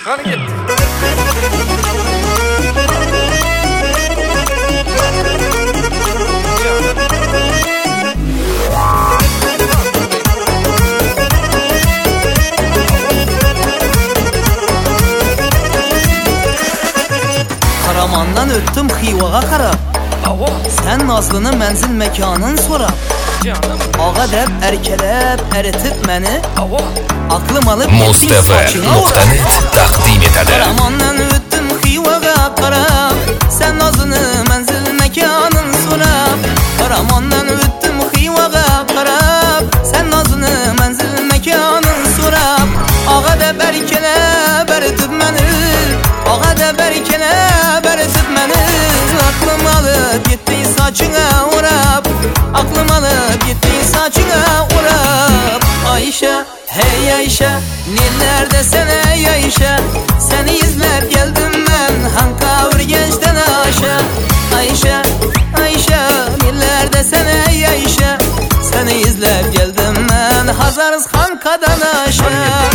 Hadi git. Karamandan öttüm Xivaga qarab. Sen Nazlı'nın mənzil mekanın sorab. Ağa deb erkelep eritip məni. Aklım alıp Muztv.net takdim etadi. Karamandan öttüm Xivaga qarab. Sen Nazlı'nın mənzil mekanın sorab. Karamandan öttüm Xivaga qarab. Sen Nazlı'nın mənzil mekanın sorab. Ağa deb erkelep eritip məni. Ağa deb erkelep eritip məni. Aklım alıp gitti saçına urab. Aklım alıp gitti saçına urab. Ayşe, hey Ayşe, nillerde sene ey Ayşe. Seni izlep geldim ben Hankavur gençten aşa. Ayşe, Ayşe, nillerde sene ey Ayşe. Seni izlep geldim ben Hazarız Hankadan aşa.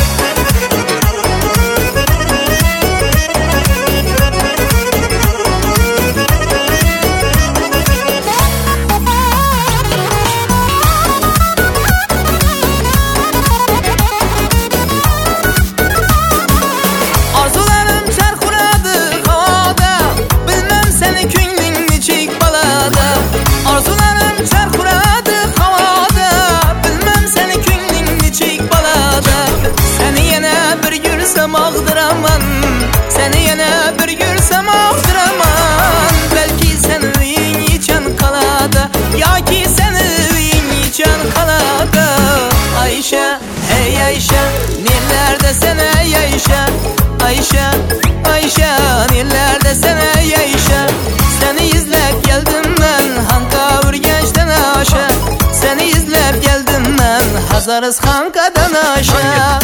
Ağdıraman, seni yine bir görsem ağdıraman. Belki sen öyün içen kalada, ya ki sen öyün içen kalada. Ayşe, hey Ayşe, nillerde sen ey Ayşe. Ayşe, Ayşe, nillerde sen ey Ayşe. Seni izlep geldim ben Hankavur gençten aşa. Seni izlep geldim ben Hazarız Hankadan aşa.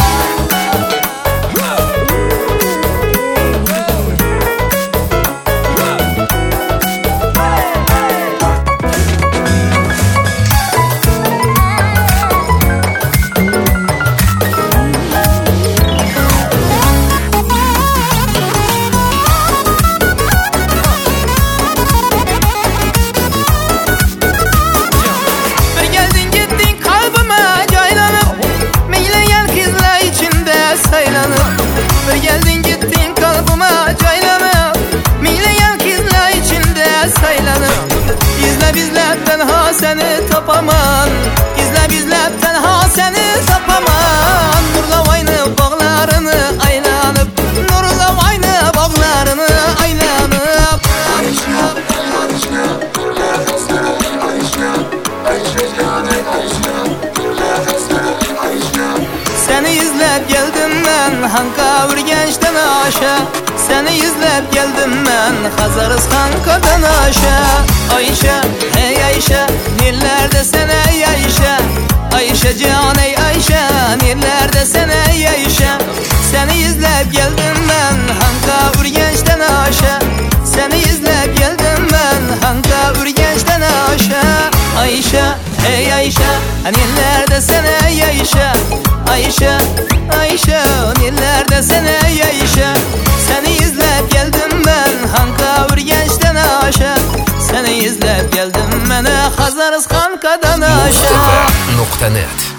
Bir geldin gittin kalbıma caylanıp. Mileyen kızla içinde saylanıp. Gizle bizlep tenha seni tapaman. Gizle bizlep tenha seni tapaman. Nurla aynı bağlarını aylanıp. Nurla aynı bağlarını aylanıp. Seni izlep geldim ben Hankavur gençten aşa. Seni izlep geldim ben Hazarız Hankadan aşa. Ayşe, hey Ayşe, nillerde sen ey Ayşe. Ayşe can ey Ayşe, nillerde sen ey Ayşe. Seni izlep geldim ben Hankavur gençten aşa. Seni izlep geldim ben Hankavur gençten aşa. Ayşe, hey Ayşe, nillerde sen ey Ayşe. Ayşe, Ayşe, nillerde sen ey Ayşe. Seni izlep geldim ben Hankavur gençten aşa. Seni izlep geldim ben Hazarız Hankadan aşa. Muztv.net